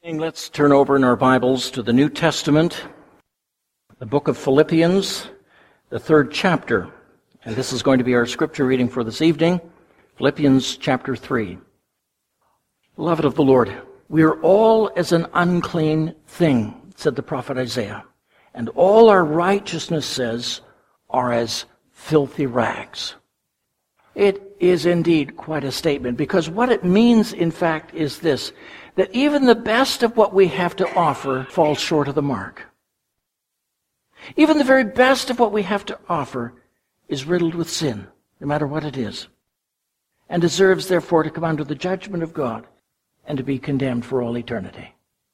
Let's turn over in our Bibles to the New Testament, the book of Philippians, the 3rd chapter. And this is going to be our scripture reading for this evening, Philippians chapter 3. Beloved of the Lord, we are all as an unclean thing, said the prophet Isaiah, and all our righteousness says are as filthy rags. It is indeed quite a statement, because what it means, in fact, is this, that even the best of what we have to offer falls short of the mark. Even the very best of what we have to offer is riddled with sin, no matter what it is, and deserves, therefore, to come under the judgment of God and to be condemned for all eternity.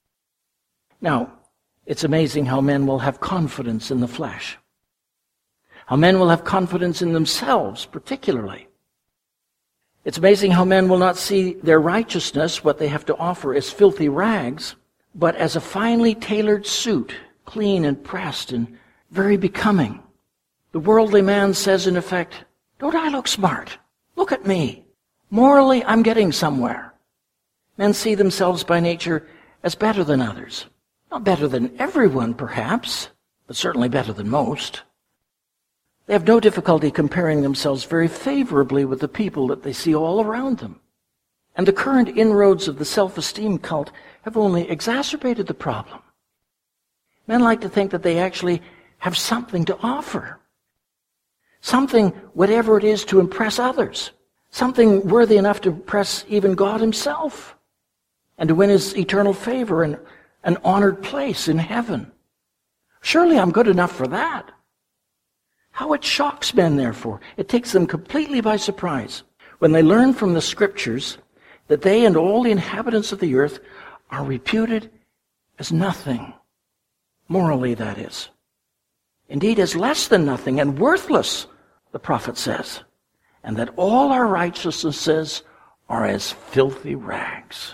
Now, it's amazing how men will have confidence in the flesh, how men will have confidence in themselves, particularly. It's amazing how men will not see their righteousness, what they have to offer, as filthy rags, but as a finely tailored suit, clean and pressed and very becoming. The worldly man says, in effect, "Don't I look smart? Look at me. Morally, I'm getting somewhere." Men see themselves by nature as better than others. Not better than everyone, perhaps, but certainly better than most. They have no difficulty comparing themselves very favorably with the people that they see all around them. And the current inroads of the self-esteem cult have only exacerbated the problem. Men like to think that they actually have something to offer. Something, whatever it is, to impress others. Something worthy enough to impress even God himself, and to win his eternal favor and an honored place in heaven. Surely I'm good enough for that. How it shocks men, therefore. It takes them completely by surprise when they learn from the Scriptures that they and all the inhabitants of the earth are reputed as nothing. Morally, that is. Indeed, as less than nothing and worthless, the prophet says. And that all our righteousnesses are as filthy rags.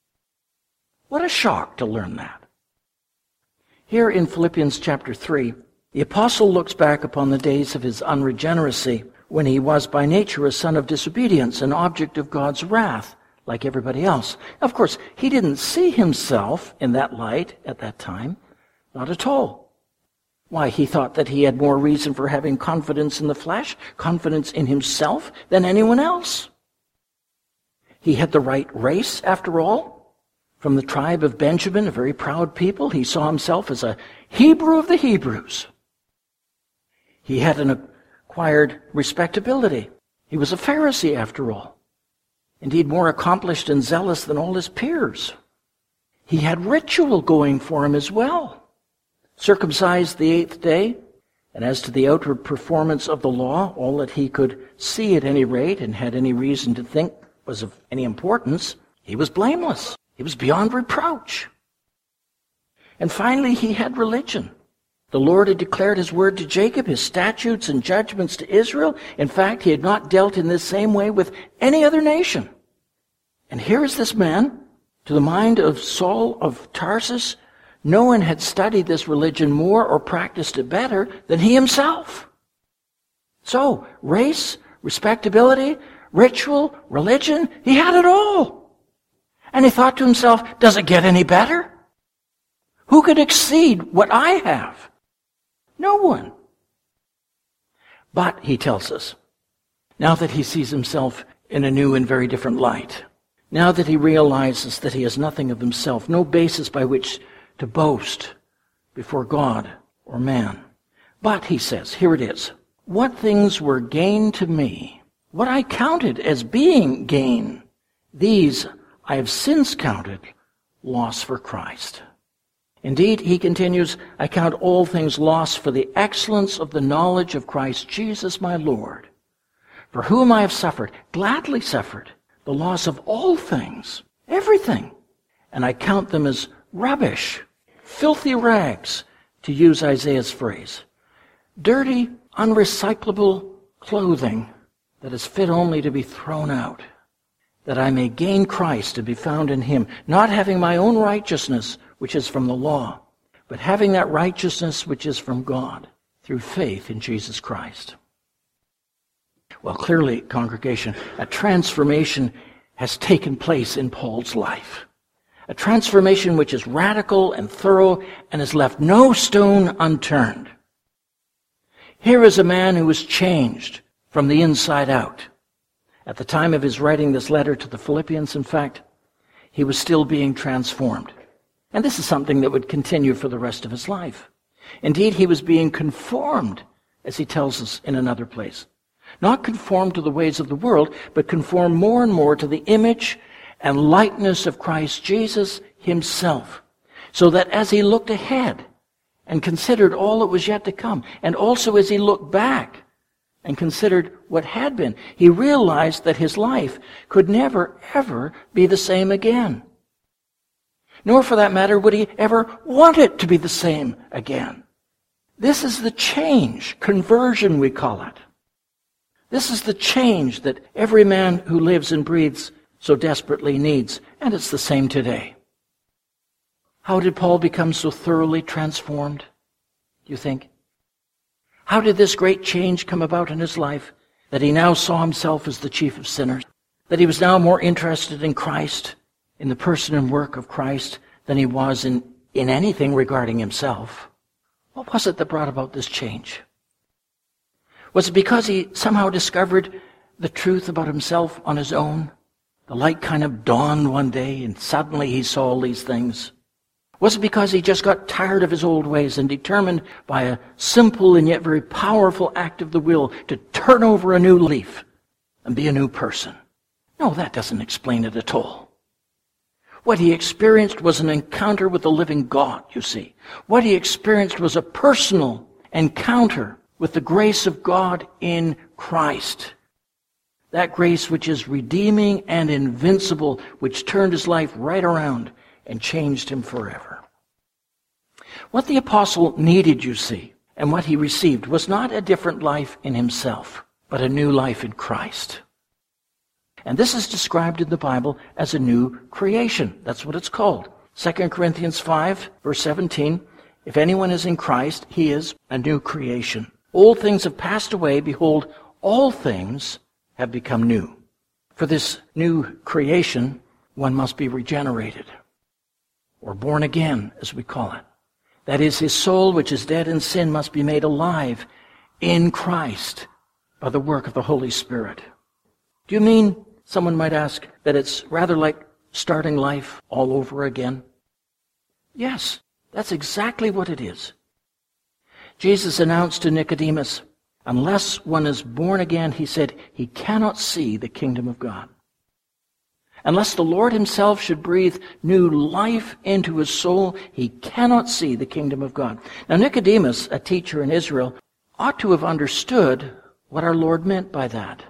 What a shock to learn that. Here in Philippians chapter 3, the apostle looks back upon the days of his unregeneracy, when he was by nature a son of disobedience, an object of God's wrath, like everybody else. Of course, he didn't see himself in that light at that time. Not at all. Why, he thought that he had more reason for having confidence in the flesh, confidence in himself, than anyone else. He had the right race, after all. From the tribe of Benjamin, a very proud people, he saw himself as a Hebrew of the Hebrews. He had an acquired respectability. He was a Pharisee, after all. Indeed, more accomplished and zealous than all his peers. He had ritual going for him as well. Circumcised the 8th day, and as to the outward performance of the law, all that he could see at any rate and had any reason to think was of any importance, he was blameless. He was beyond reproach. And finally, he had religion. The Lord had declared his word to Jacob, his statutes and judgments to Israel. In fact, he had not dealt in this same way with any other nation. And here is this man, to the mind of Saul of Tarsus. No one had studied this religion more or practiced it better than he himself. So, race, respectability, ritual, religion, he had it all. And he thought to himself, does it get any better? Who could exceed what I have? No one. But, he tells us, now that he sees himself in a new and very different light, now that he realizes that he has nothing of himself, no basis by which to boast before God or man. But, he says, here it is, what things were gain to me, what I counted as being gain, these I have since counted loss for Christ. Indeed, he continues, I count all things loss for the excellence of the knowledge of Christ Jesus my Lord, for whom I have suffered, gladly suffered, the loss of all things, everything, and I count them as rubbish, filthy rags, to use Isaiah's phrase, dirty, unrecyclable clothing that is fit only to be thrown out, that I may gain Christ and be found in him, not having my own righteousness, which is from the law, but having that righteousness which is from God, through faith in Jesus Christ. Well, clearly, congregation, a transformation has taken place in Paul's life. A transformation which is radical and thorough and has left no stone unturned. Here is a man who was changed from the inside out. At the time of his writing this letter to the Philippians, in fact, he was still being transformed. And this is something that would continue for the rest of his life. Indeed, he was being conformed, as he tells us in another place. Not conformed to the ways of the world, but conformed more and more to the image and likeness of Christ Jesus himself, so that as he looked ahead and considered all that was yet to come, and also as he looked back and considered what had been, he realized that his life could never, ever be the same again. Nor, for that matter, would he ever want it to be the same again. This is the change, conversion we call it. This is the change that every man who lives and breathes so desperately needs, and it's the same today. How did Paul become so thoroughly transformed, do you think? How did this great change come about in his life, that he now saw himself as the chief of sinners, that he was now more interested in Christ, in the person and work of Christ, than he was in anything regarding himself? What was it that brought about this change? Was it because he somehow discovered the truth about himself on his own? The light kind of dawned one day and suddenly he saw all these things. Was it because he just got tired of his old ways and determined by a simple and yet very powerful act of the will to turn over a new leaf and be a new person? No, that doesn't explain it at all. What he experienced was an encounter with the living God, you see. What he experienced was a personal encounter with the grace of God in Christ. That grace which is redeeming and invincible, which turned his life right around and changed him forever. What the apostle needed, you see, and what he received was not a different life in himself, but a new life in Christ. And this is described in the Bible as a new creation. That's what it's called. 2 Corinthians 5, verse 17, if anyone is in Christ, he is a new creation. Old things have passed away, behold, all things have become new. For this new creation, one must be regenerated, or born again, as we call it. That is, his soul, which is dead in sin, must be made alive in Christ by the work of the Holy Spirit. Do you mean, someone might ask, that it's rather like starting life all over again? Yes, that's exactly what it is. Jesus announced to Nicodemus, unless one is born again, he said, he cannot see the kingdom of God. Unless the Lord himself should breathe new life into his soul, he cannot see the kingdom of God. Now Nicodemus, a teacher in Israel, ought to have understood what our Lord meant by that.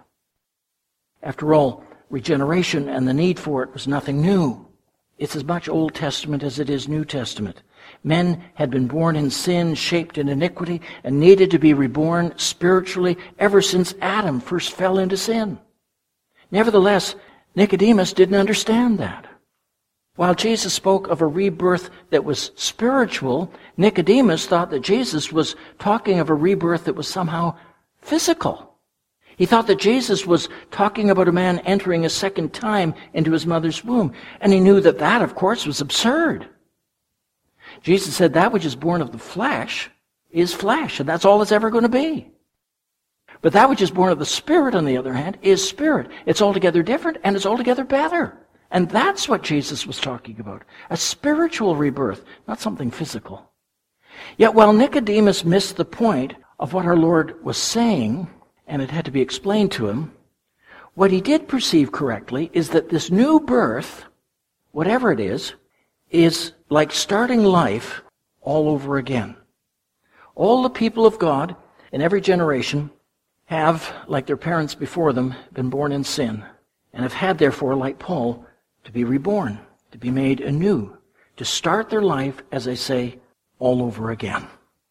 After all, regeneration and the need for it was nothing new. It's as much Old Testament as it is New Testament. Men had been born in sin, shaped in iniquity, and needed to be reborn spiritually ever since Adam first fell into sin. Nevertheless, Nicodemus didn't understand that. While Jesus spoke of a rebirth that was spiritual, Nicodemus thought that Jesus was talking of a rebirth that was somehow physical. He thought that Jesus was talking about a man entering a second time into his mother's womb, and he knew that that, of course, was absurd. Jesus said that which is born of the flesh is flesh, and that's all it's ever going to be. But that which is born of the Spirit, on the other hand, is spirit. It's altogether different, and it's altogether better. And that's what Jesus was talking about. A spiritual rebirth, not something physical. Yet while Nicodemus missed the point of what our Lord was saying, and it had to be explained to him, what he did perceive correctly is that this new birth, whatever it is like starting life all over again. All the people of God in every generation have, like their parents before them, been born in sin, and have had, therefore, like Paul, to be reborn, to be made anew, to start their life, as I say, all over again.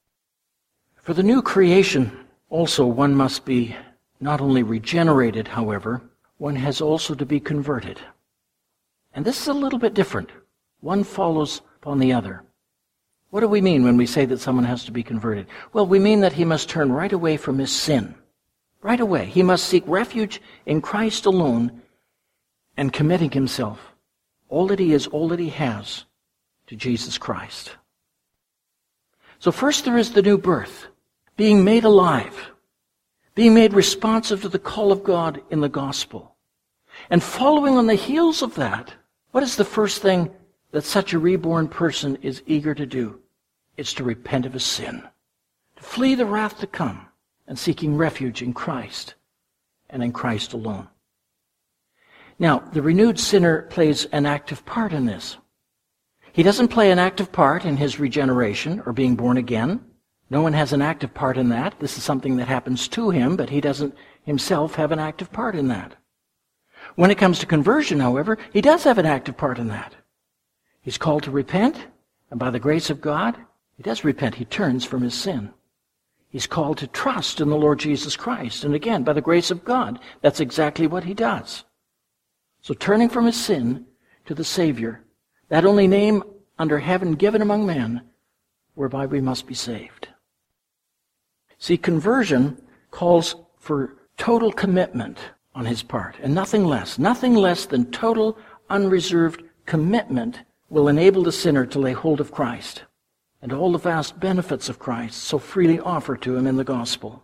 For the new creation, also, one must be not only regenerated, however, one has also to be converted. And this is a little bit different. One follows upon the other. What do we mean when we say that someone has to be converted? Well, we mean that he must turn right away from his sin. Right away. He must seek refuge in Christ alone and committing himself all that he is, all that he has, to Jesus Christ. So first there is the new birth, being made alive, being made responsive to the call of God in the gospel. And following on the heels of that, what is the first thing that such a reborn person is eager to do? It's to repent of his sin, to flee the wrath to come, and seeking refuge in Christ and in Christ alone. Now, the renewed sinner plays an active part in this. He doesn't play an active part in his regeneration or being born again. No one has an active part in that. This is something that happens to him, but he doesn't himself have an active part in that. When it comes to conversion, however, he does have an active part in that. He's called to repent, and by the grace of God, he does repent. He turns from his sin. He's called to trust in the Lord Jesus Christ. And again, by the grace of God, that's exactly what he does. So turning from his sin to the Savior, that only name under heaven given among men, whereby we must be saved. See, conversion calls for total commitment on his part, and nothing less than total, unreserved commitment will enable the sinner to lay hold of Christ and all the vast benefits of Christ so freely offered to him in the gospel.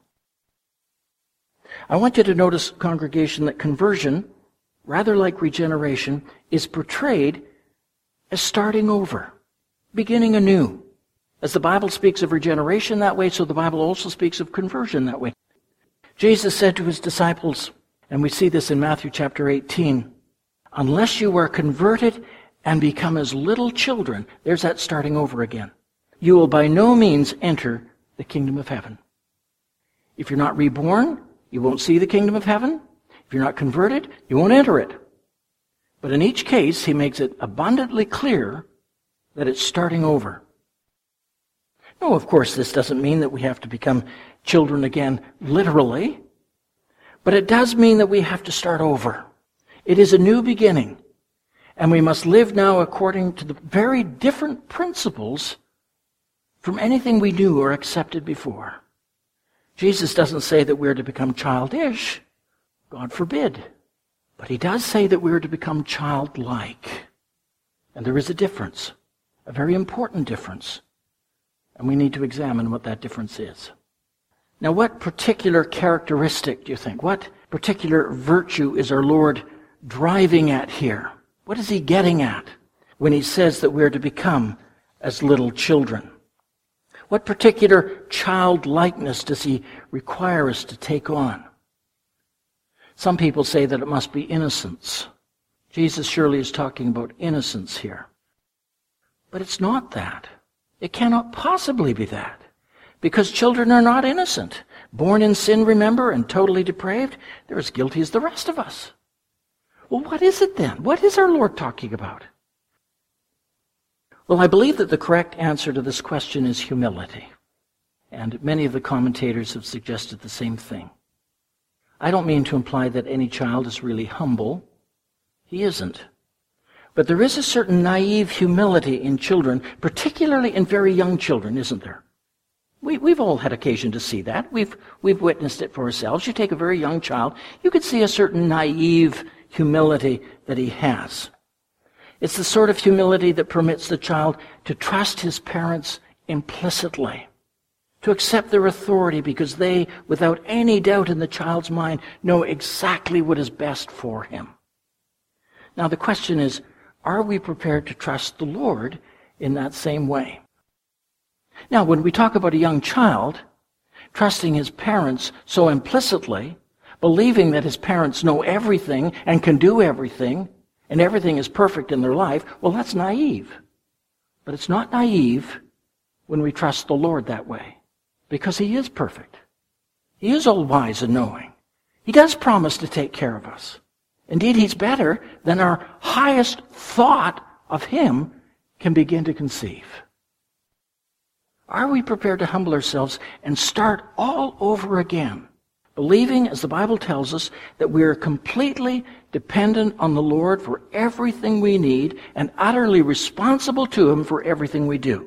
I want you to notice, congregation, that conversion, rather like regeneration, is portrayed as starting over, beginning anew. As the Bible speaks of regeneration that way, so the Bible also speaks of conversion that way. Jesus said to his disciples, and we see this in Matthew chapter 18, unless you are converted and become as little children, there's that starting over again, you will by no means enter the kingdom of heaven. If you're not reborn, you won't see the kingdom of heaven. If you're not converted, you won't enter it. But in each case, he makes it abundantly clear that it's starting over. No, of course, this doesn't mean that we have to become children again literally, but it does mean that we have to start over. It is a new beginning, and we must live now according to the very different principles from anything we knew or accepted before. Jesus doesn't say that we're to become childish. God forbid. But he does say that we're to become childlike. And there is a difference, a very important difference. And we need to examine what that difference is. Now, what particular characteristic do you think? What particular virtue is our Lord driving at here? What is he getting at when he says that we're to become as little children? What particular childlikeness does he require us to take on? Some people say that it must be innocence. Jesus surely is talking about innocence here. But it's not that. It cannot possibly be that. Because children are not innocent. Born in sin, remember, and totally depraved, they're as guilty as the rest of us. Well, what is it then? What is our Lord talking about? Well, I believe that the correct answer to this question is humility. And many of the commentators have suggested the same thing. I don't mean to imply that any child is really humble. He isn't. But there is a certain naive humility in children, particularly in very young children, isn't there? We've all had occasion to see that. We've witnessed it for ourselves. You take a very young child, you could see a certain naive humility that he has. It's the sort of humility that permits the child to trust his parents implicitly, to accept their authority because they, without any doubt in the child's mind, know exactly what is best for him. Now the question is, are we prepared to trust the Lord in that same way? Now, when we talk about a young child trusting his parents so implicitly, believing that his parents know everything and can do everything, and everything is perfect in their life, well, that's naive. But it's not naive when we trust the Lord that way, because he is perfect. He is all wise and knowing. He does promise to take care of us. Indeed, he's better than our highest thought of him can begin to conceive. Are we prepared to humble ourselves and start all over again, believing, as the Bible tells us, that we are completely dependent on the Lord for everything we need and utterly responsible to him for everything we do?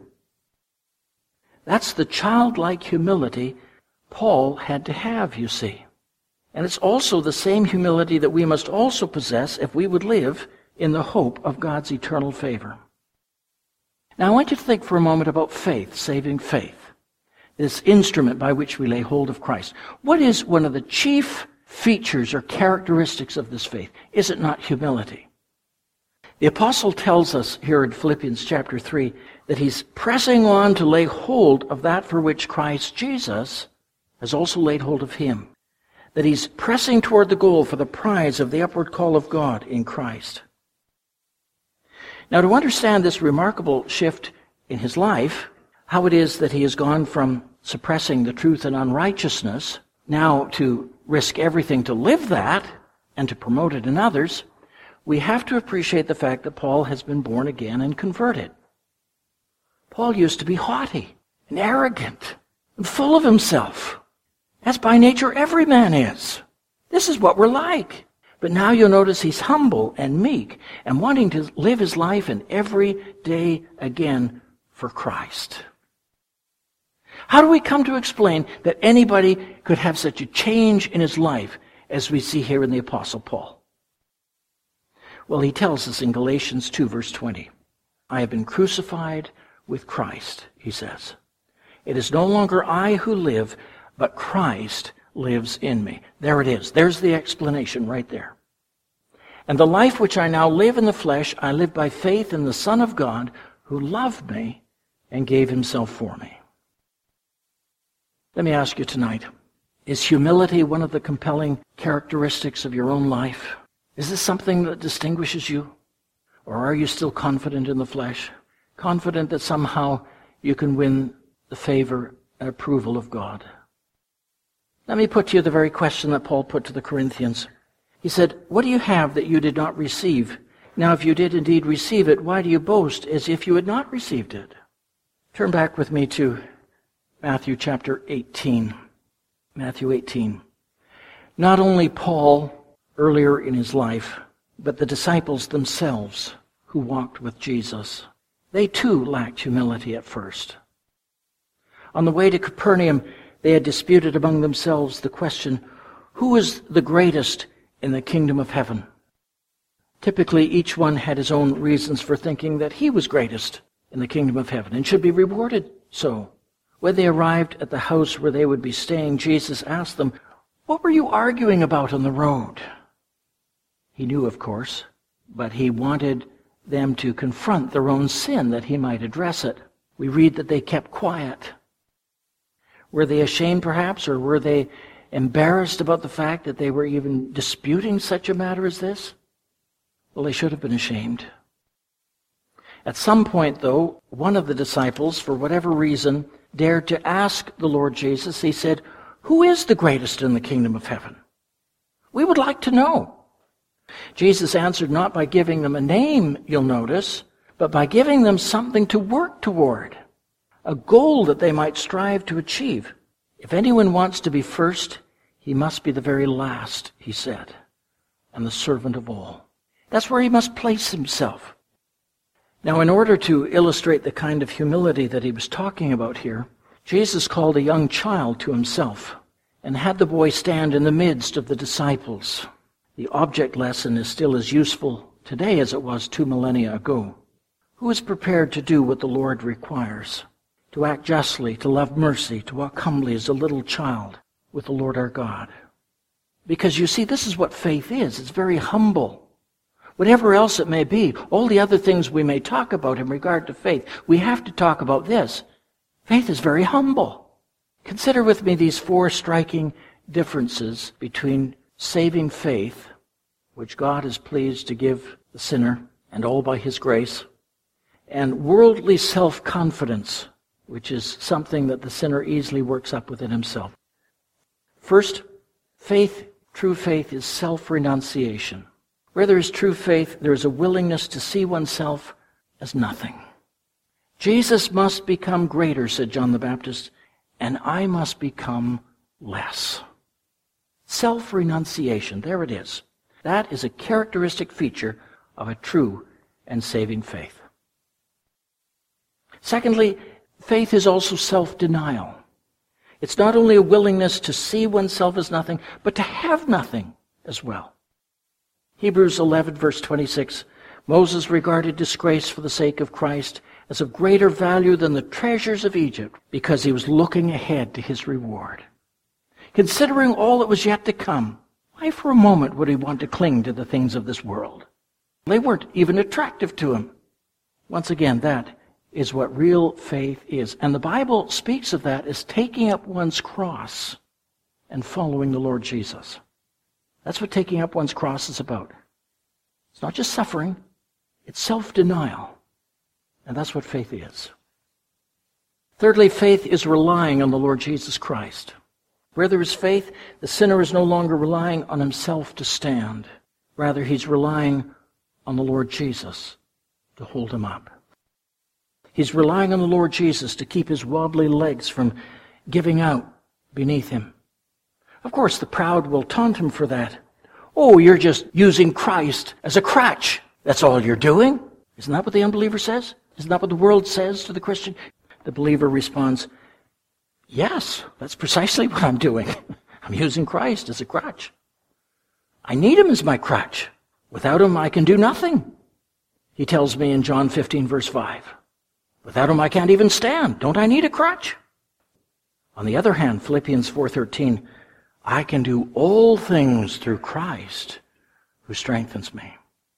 That's the childlike humility Paul had to have, you see. And it's also the same humility that we must also possess if we would live in the hope of God's eternal favor. Now I want you to think for a moment about faith, saving faith, this instrument by which we lay hold of Christ. What is one of the chief features or characteristics of this faith? Is it not humility? The apostle tells us here in Philippians chapter 3 that he's pressing on to lay hold of that for which Christ Jesus has also laid hold of him. That he's pressing toward the goal for the prize of the upward call of God in Christ. Now, to understand this remarkable shift in his life, how it is that he has gone from suppressing the truth and unrighteousness now to risk everything to live that and to promote it in others, we have to appreciate the fact that Paul has been born again and converted. Paul used to be haughty and arrogant and full of himself, as by nature every man is. This is what we're like. But now you'll notice he's humble and meek and wanting to live his life in every day again for Christ. How do we come to explain that anybody could have such a change in his life as we see here in the Apostle Paul? Well, he tells us in Galatians 2, verse 20, I have been crucified with Christ, he says. It is no longer I who live, but Christ lives in me. There it is. There's the explanation right there. And the life which I now live in the flesh, I live by faith in the Son of God, who loved me and gave himself for me. Let me ask you tonight, is humility one of the compelling characteristics of your own life? Is this something that distinguishes you? Or are you still confident in the flesh? Confident that somehow you can win the favor and approval of God? Let me put to you the very question that Paul put to the Corinthians. He said, what do you have that you did not receive? Now, if you did indeed receive it, why do you boast as if you had not received it? Turn back with me to Matthew chapter 18. Matthew 18. Not only Paul, earlier in his life, but the disciples themselves who walked with Jesus, they too lacked humility at first. On the way to Capernaum, they had disputed among themselves the question, who is the greatest in the kingdom of heaven? Typically, each one had his own reasons for thinking that he was greatest in the kingdom of heaven and should be rewarded so. When they arrived at the house where they would be staying, Jesus asked them, what were you arguing about on the road? He knew, of course, but he wanted them to confront their own sin that he might address it. We read that they kept quiet. Were they ashamed, perhaps, or were they embarrassed about the fact that they were even disputing such a matter as this? Well, they should have been ashamed. At some point, though, one of the disciples, for whatever reason, dared to ask the Lord Jesus. He said, who is the greatest in the kingdom of heaven? We would like to know. Jesus answered not by giving them a name, you'll notice, but by giving them something to work toward. A goal that they might strive to achieve. If anyone wants to be first, he must be the very last, he said, and the servant of all. That's where he must place himself. Now, in order to illustrate the kind of humility that he was talking about here, Jesus called a young child to himself and had the boy stand in the midst of the disciples. The object lesson is still as useful today as it was 2 millennia ago. Who is prepared to do what the Lord requires? To act justly, to love mercy, to walk humbly as a little child with the Lord our God. Because you see, this is what faith is. It's very humble. Whatever else it may be, all the other things we may talk about in regard to faith, we have to talk about this. Faith is very humble. Consider with me these 4 striking differences between saving faith, which God is pleased to give the sinner, and all by his grace, and worldly self-confidence, which is something that the sinner easily works up within himself. First, faith, true faith, is self-renunciation. Where there is true faith, there is a willingness to see oneself as nothing. Jesus must become greater, said John the Baptist, and I must become less. Self-renunciation, there it is. That is a characteristic feature of a true and saving faith. Secondly, faith is also self-denial. It's not only a willingness to see oneself as nothing, but to have nothing as well. Hebrews 11, verse 26, Moses regarded disgrace for the sake of Christ as of greater value than the treasures of Egypt because he was looking ahead to his reward. Considering all that was yet to come, why for a moment would he want to cling to the things of this world? They weren't even attractive to him. Once again, that is what real faith is. And the Bible speaks of that as taking up one's cross and following the Lord Jesus. That's what taking up one's cross is about. It's not just suffering, it's self-denial. And that's what faith is. Thirdly, faith is relying on the Lord Jesus Christ. Where there is faith, the sinner is no longer relying on himself to stand. Rather, he's relying on the Lord Jesus to hold him up. He's relying on the Lord Jesus to keep his wobbly legs from giving out beneath him. Of course, the proud will taunt him for that. Oh, you're just using Christ as a crutch. That's all you're doing? Isn't that what the unbeliever says? Isn't that what the world says to the Christian? The believer responds, yes, that's precisely what I'm doing. I'm using Christ as a crutch. I need him as my crutch. Without him, I can do nothing. He tells me in John 15, verse 5, without him, I can't even stand. Don't I need a crutch? On the other hand, Philippians 4:13, I can do all things through Christ who strengthens me.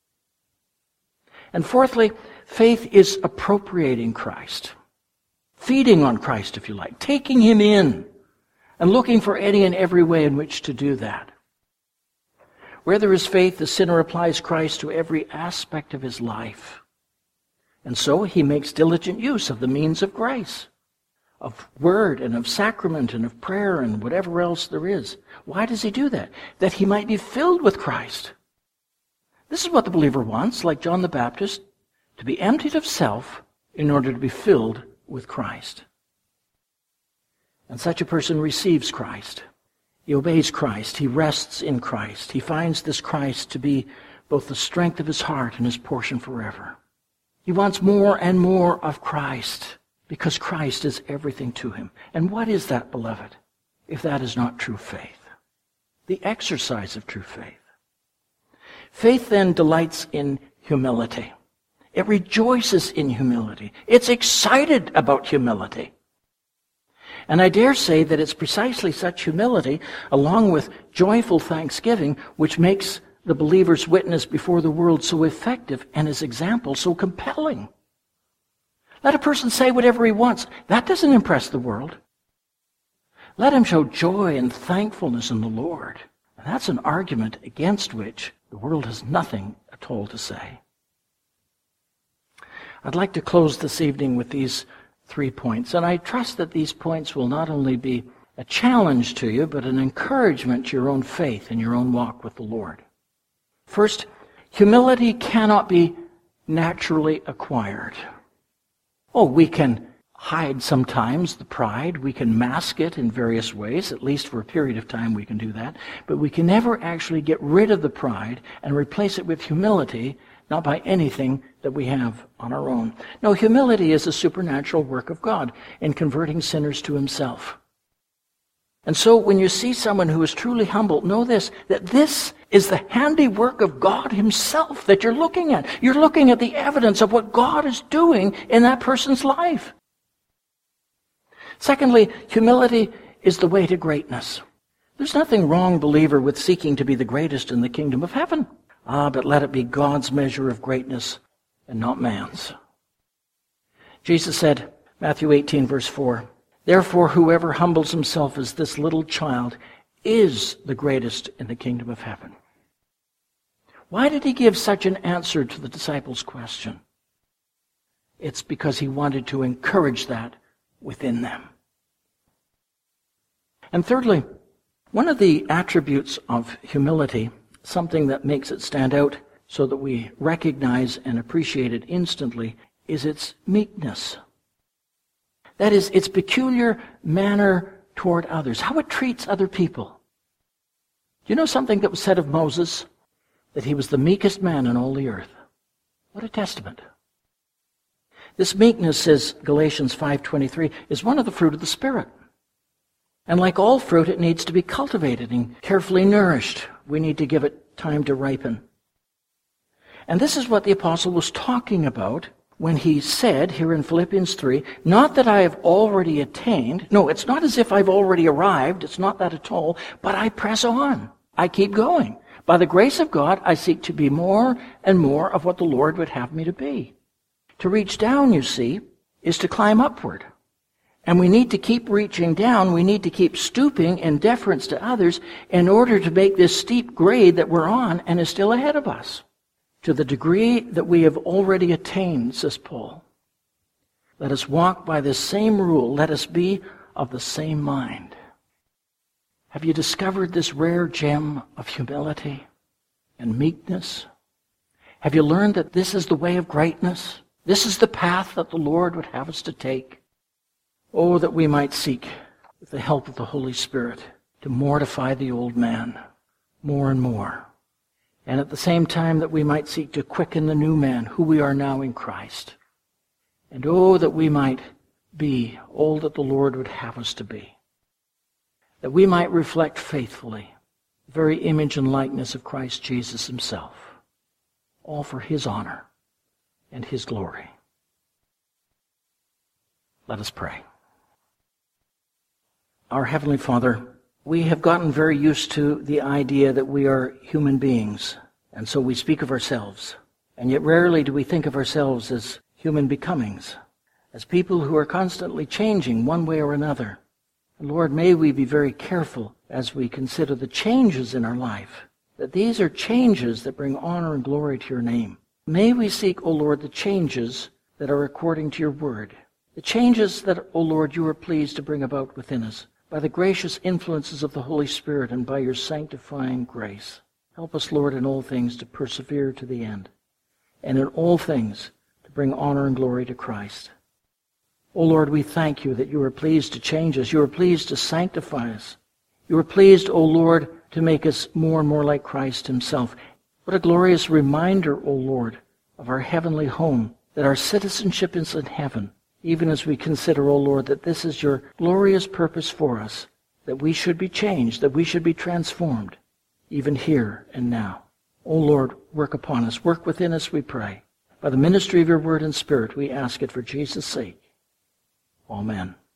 And fourthly, faith is appropriating Christ. Feeding on Christ, if you like. Taking him in and looking for any and every way in which to do that. Where there is faith, the sinner applies Christ to every aspect of his life. And so he makes diligent use of the means of grace, of word and of sacrament and of prayer and whatever else there is. Why does he do that? That he might be filled with Christ. This is what the believer wants, like John the Baptist, to be emptied of self in order to be filled with Christ. And such a person receives Christ. He obeys Christ. He rests in Christ. He finds this Christ to be both the strength of his heart and his portion forever. He wants more and more of Christ because Christ is everything to him. And what is that, beloved, if that is not true faith? The exercise of true faith. Faith then delights in humility. It rejoices in humility. It's excited about humility. And I dare say that it's precisely such humility, along with joyful thanksgiving, which makes the believer's witness before the world so effective and his example so compelling. Let a person say whatever he wants. That doesn't impress the world. Let him show joy and thankfulness in the Lord. And that's an argument against which the world has nothing at all to say. I'd like to close this evening with these 3 points, and I trust that these points will not only be a challenge to you, but an encouragement to your own faith and your own walk with the Lord. First, humility cannot be naturally acquired. Oh, we can hide sometimes the pride. We can mask it in various ways. At least for a period of time we can do that. But we can never actually get rid of the pride and replace it with humility, not by anything that we have on our own. No, humility is a supernatural work of God in converting sinners to himself. And so when you see someone who is truly humble, know this, that this is the handiwork of God himself that you're looking at. You're looking at the evidence of what God is doing in that person's life. Secondly, humility is the way to greatness. There's nothing wrong, believer, with seeking to be the greatest in the kingdom of heaven. But let it be God's measure of greatness and not man's. Jesus said, Matthew 18, verse 4, therefore, whoever humbles himself as this little child is the greatest in the kingdom of heaven. Why did he give such an answer to the disciples' question? It's because he wanted to encourage that within them. And thirdly, one of the attributes of humility, something that makes it stand out so that we recognize and appreciate it instantly, is its meekness. That is, its peculiar manner toward others, how it treats other people. Do you know something that was said of Moses? That he was the meekest man in all the earth. What a testament. This meekness, says Galatians 5:23, is one of the fruit of the Spirit. And like all fruit, it needs to be cultivated and carefully nourished. We need to give it time to ripen. And this is what the apostle was talking about when he said here in Philippians 3, not that I have already attained. No, it's not as if I've already arrived. It's not that at all. But I press on. I keep going. By the grace of God, I seek to be more and more of what the Lord would have me to be. To reach down, you see, is to climb upward. And we need to keep reaching down. We need to keep stooping in deference to others in order to make this steep grade that we're on and is still ahead of us. To the degree that we have already attained, says Paul. Let us walk by this same rule. Let us be of the same mind. Have you discovered this rare gem of humility and meekness? Have you learned that this is the way of greatness? This is the path that the Lord would have us to take. Oh, that we might seek, with the help of the Holy Spirit, to mortify the old man more and more. And at the same time that we might seek to quicken the new man, who we are now in Christ. And oh, that we might be all that the Lord would have us to be. That we might reflect faithfully the very image and likeness of Christ Jesus himself, all for his honor and his glory. Let us pray. Our Heavenly Father, we have gotten very used to the idea that we are human beings, and so we speak of ourselves. And yet rarely do we think of ourselves as human becomings, as people who are constantly changing one way or another. Lord, may we be very careful as we consider the changes in our life, that these are changes that bring honor and glory to your name. May we seek, O Lord, the changes that are according to your word, the changes that, O Lord, you are pleased to bring about within us by the gracious influences of the Holy Spirit and by your sanctifying grace. Help us, Lord, in all things to persevere to the end, and in all things to bring honor and glory to Christ. O Lord, we thank you that you are pleased to change us. You are pleased to sanctify us. You are pleased, O Lord, to make us more and more like Christ himself. What a glorious reminder, O Lord, of our heavenly home, that our citizenship is in heaven, even as we consider, O Lord, that this is your glorious purpose for us, that we should be changed, that we should be transformed, even here and now. O Lord, work upon us, work within us, we pray. By the ministry of your word and spirit, we ask it for Jesus' sake. Amen.